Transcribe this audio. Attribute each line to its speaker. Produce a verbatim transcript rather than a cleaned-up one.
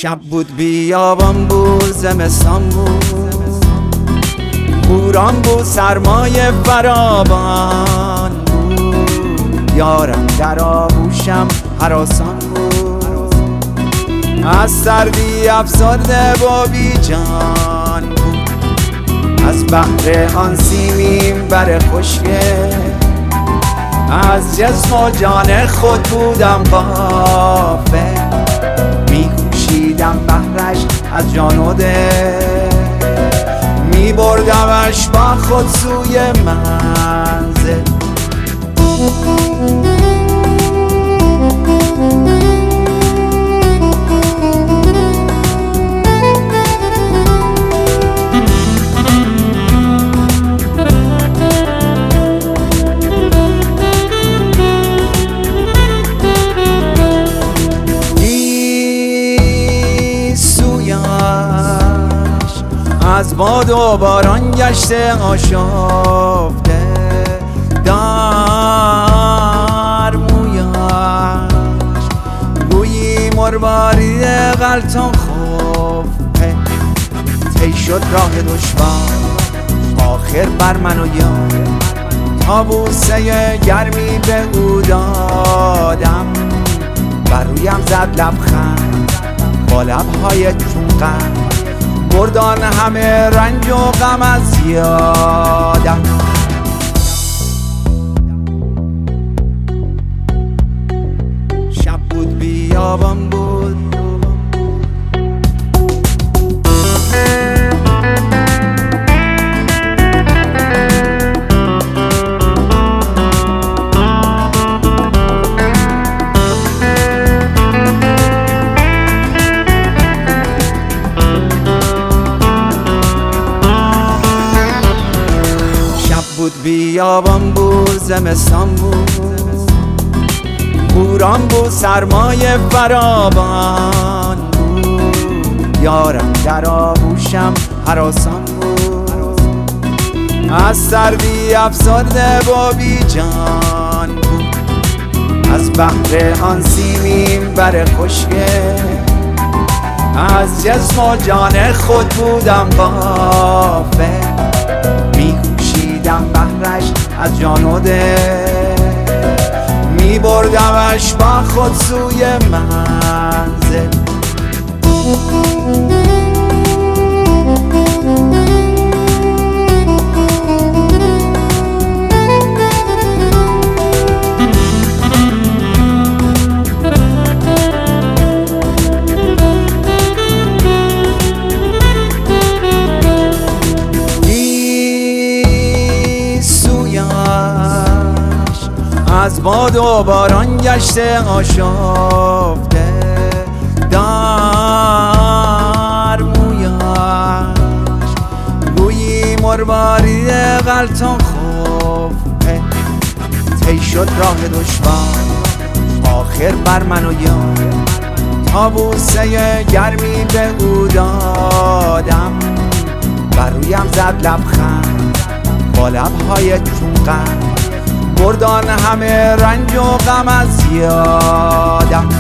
Speaker 1: شب بود بیابان بود زمستان بود، بوران بود سرمایه فراوان بود، یارم در آغوشم هراسان بود، از سردی افسرده و بی جان بود، از بحر آن سیمین بر خشکه از جسم و جان خود بودم غافل، می‌کوشیدم بهرش از جان و دل، می‌بردمش با خود سوی منزل. از باد و باران گشته آشفته در مویش، گویی مروارید غلطان خفته، طی شد راه دشوار آخر بر من و یار، تا بوسه گرمی به او دادم، بر رویم زد لبخند با لبهای چون قند، بردان همه رنج و غم از یادم. شب بود بیابان بود، بود بیابان بود زمستان بود، بوران بود سرمایه فراوان بود، یارم در آغوشم هراسان بود، از سردی افسرده و بی جان بود، از بحر آن سیمین بر خشکه از جسم و جان خود بودم غافل، می‌کوشیدم بهرش از جان و دل، می‌بردمش با خود سوی منزل. از باد و باران گشته آشفته در مویش، گویی مروارید غلطان خفته، طی شد راه دشوار آخر بر من و یار، تا بوسه گرمی به او دادم، بر رویم زد لبخند با لبهای چون قند، بردان همه رنج و غم از یادم.